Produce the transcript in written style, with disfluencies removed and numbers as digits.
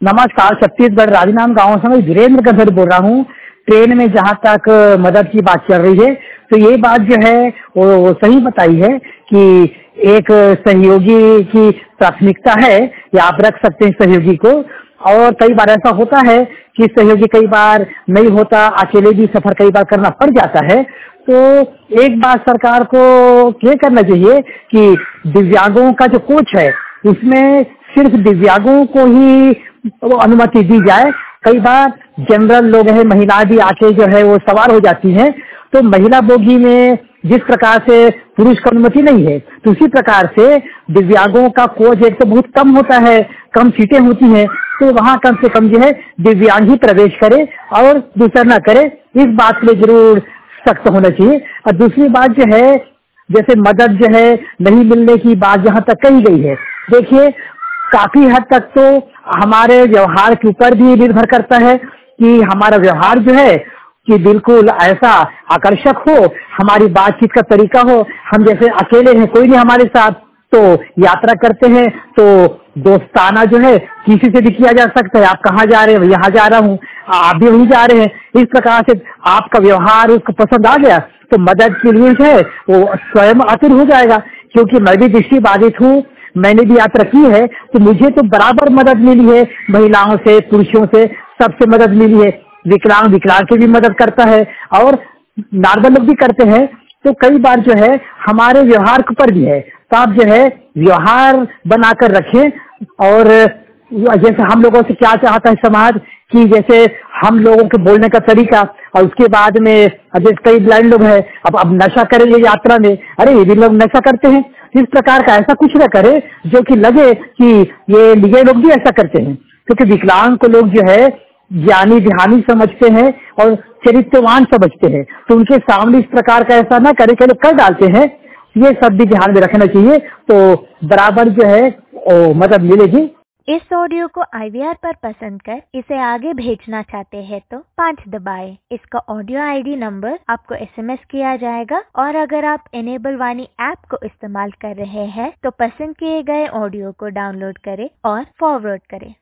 नमस्कार, छत्तीसगढ़ राजनांद गांव से मैं वीरेंद्र गंधर बोल रहा हूँ। ट्रेन में जहाँ तक मदद की बात चल रही है, तो ये बात जो है वो सही बताई है कि एक सहयोगी की प्राथमिकता है, या आप रख सकते हैं सहयोगी को। और कई बार ऐसा होता है कि सहयोगी कई बार नहीं होता, अकेले भी सफर कई बार करना पड़ जाता है। तो एक बात सरकार को ये करना चाहिए कि दिव्यांगों का जो कोच है, इसमें सिर्फ दिव्यांगों को ही अनुमति दी जाए। कई बार जनरल लोग हैं, महिला भी आके जो है वो सवार हो जाती हैं, तो महिला बोगी में जिस प्रकार से पुरुष को अनुमति नहीं है, तो उसी प्रकार से दिव्यांगों का कोच एक तो बहुत कम होता है, कम सीटें होती हैं, तो वहाँ कम से कम जो है दिव्यांग ही प्रवेश करे और दूसरा न करे। इस बात के लिए जरूर सख्त होना चाहिए। और दूसरी बात जो है, जैसे मदद जो है नहीं मिलने की बात जहाँ तक कही गई है, देखिए काफी हद तक तो हमारे व्यवहार के ऊपर भी निर्भर करता है कि हमारा व्यवहार जो है कि बिल्कुल ऐसा आकर्षक हो, हमारी बातचीत का तरीका हो। हम जैसे अकेले हैं, कोई नहीं हमारे साथ, तो यात्रा करते हैं तो दोस्ताना जो है किसी से भी किया जा सकता है। आप कहाँ जा रहे हैं? यहाँ जा रहा हूँ, आप भी वहीं जा रहे हैं। इस प्रकार से आपका व्यवहार उसको पसंद आ गया तो मदद के लिए जो है वो स्वयं आतुर हो जाएगा। क्योंकि मैं भी दृष्टिबाधित हूँ, मैंने भी यात्रा की है, तो मुझे तो बराबर मदद मिली है, महिलाओं से, पुरुषों से, सबसे मदद मिली है। विकलांग की भी मदद करता है और नॉर्मल लोग भी करते हैं। तो कई बार जो है हमारे व्यवहार के ऊपर भी है, तो आप जो है व्यवहार बनाकर रखें। और जैसे हम लोगों से क्या चाहता है समाज कि जैसे हम लोगों के बोलने का तरीका, और उसके बाद में जैसे कई ब्लाइंड लोग हैं, अब नशा करेंगे यात्रा में, अरे ये भी लोग नशा करते हैं, इस प्रकार का ऐसा कुछ न करे जो कि लगे कि ये लोग भी ऐसा करते हैं। क्योंकि विकलांग को लोग जो है ज्ञानी ध्यानी समझते हैं और चरित्रवान समझते हैं, तो उनके सामने इस प्रकार का ऐसा ना करे कि लोग कर डालते हैं। ये सब भी ध्यान में रखना चाहिए, तो बराबर जो है मदद मिलेगी। इस ऑडियो को IVR पर पसंद कर इसे आगे भेजना चाहते हैं तो 5 दबाएं। इसका ऑडियो ID नंबर आपको SMS किया जाएगा। और अगर आप इनेबल वाणी ऐप को इस्तेमाल कर रहे हैं तो पसंद किए गए ऑडियो को डाउनलोड करें और फॉरवर्ड करें।